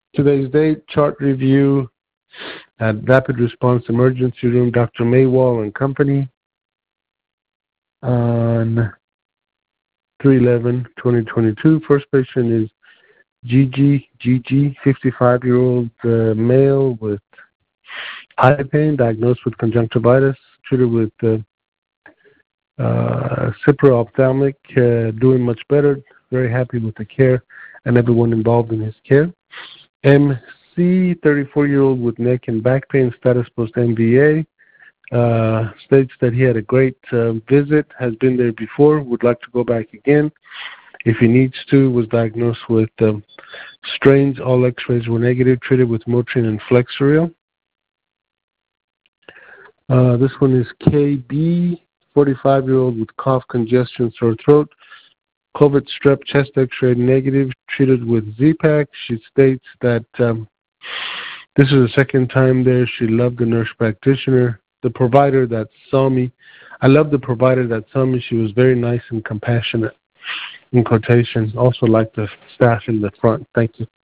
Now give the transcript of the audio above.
Today's date, chart review at Rapid Response Emergency Room, Dr. Maywall and Company on 3/11/2022. First patient is Gigi, 55-year-old male with eye pain, diagnosed with conjunctivitis, treated with Cipro Ophthalmic, doing much better, very happy with the care and everyone involved in his care. MC, 34-year-old with neck and back pain, status post-MVA, states that he had a great visit, has been there before, would like to go back again if he needs to, was diagnosed with strains, all x-rays were negative, treated with Motrin and Flexeril. This one is KB, 45-year-old with cough, congestion, sore throat, COVID strep, chest x-ray negative, treated with Z-Pak. She states that this is the second time there. She loved the nurse practitioner, the provider that saw me. I love the provider that saw me. She was very nice and compassionate, in quotations. Also like the staff in the front. Thank you.